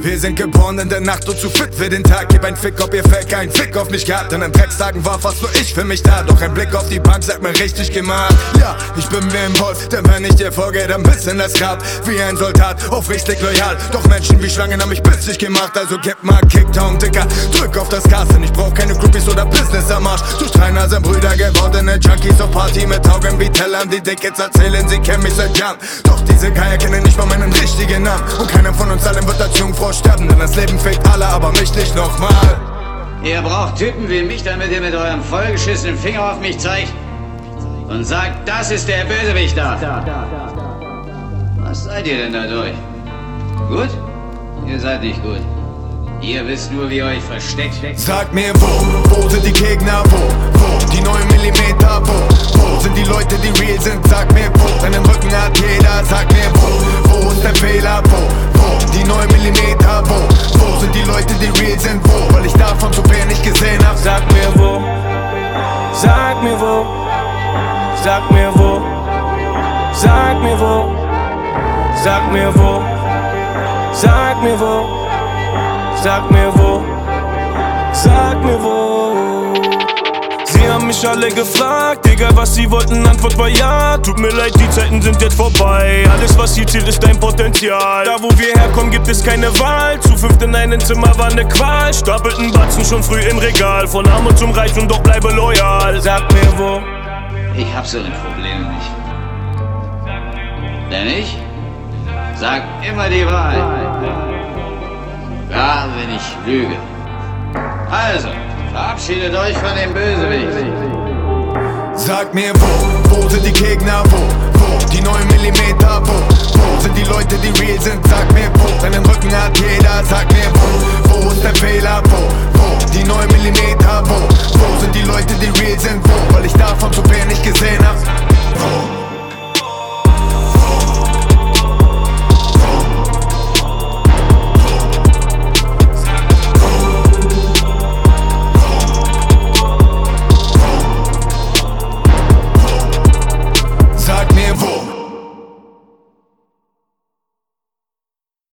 Wir sind geboren in der Nacht und zu fit für den Tag. Gib ein Fick, ob ihr Fake einen Fick auf mich gehabt. In den Dreckstagen war fast nur ich für mich da. Doch ein Blick auf die Bank sagt mir richtig gemacht. Ja, ich bin wie ein Wolf, denn wenn ich dir folge, dann bist in das Grab. Wie ein Soldat, aufrichtig loyal. Doch Menschen wie Schlangen haben mich bissig gemacht. Also gib mal Kickdown, Dicker, drück auf das Gas. Denn ich brauch keine Groupies oder Business am Arsch. Du Streiner sind Brüder gewordene Junkies auf Party mit Augen wie Tellern. Die Dickets erzählen, sie kennen mich seit Jahren. Doch diese Geier kennen nicht mal meinen richtigen Namen. Und keiner von uns allen wird als Jungfrau sterben. Denn das Leben fickt alle, aber mich nicht nochmal. Ihr braucht Typen wie mich, damit ihr mit eurem vollgeschissenen Finger auf mich zeigt und sagt, das ist der Bösewicht da. Was seid ihr denn dadurch? Gut? Ihr seid nicht gut. Ihr wisst nur, wie ihr euch versteckt. Sag mir wo sind die Gegner, wo die 9 Millimeter, wo sind die Leute, die real sind, sag mir wo, seinen Rücken hat jeder, sag mir wo ist der Fehler, wo die 9 Millimeter, wo sind die Leute, die real sind, wo, weil ich davon zu viel nicht gesehen hab. Sag mir wo, sag mir wo, sag mir wo, sag mir wo, sag mir wo, sag mir wo, sag mir wo, sag mir wo. Sie haben mich alle gefragt, egal was sie wollten, Antwort war ja. Tut mir leid, die Zeiten sind jetzt vorbei. Alles was hier zählt ist dein Potenzial. Da wo wir herkommen gibt es keine Wahl. Zu 5 in einem Zimmer war ne Qual. Stapelten Batzen schon früh im Regal. Von arm und zum Reich und doch bleibe loyal. Sag mir wo. Ich hab so ne Probleme nicht. Denn ich sag immer die Wahrheit. Ja, wenn ich lüge. Also, verabschiedet euch von dem Bösewicht. Sag mir wo sind die Gegner, wo die 9 Millimeter, wo sind die Leute, die real sind, sag mir wo, seinen Rücken hat jeder, sag mir wo ist der Fehler, wo die 9 Millimeter, wo sind die Leute, die real sind, wo, weil ich davon zu viel nicht gesehen hab.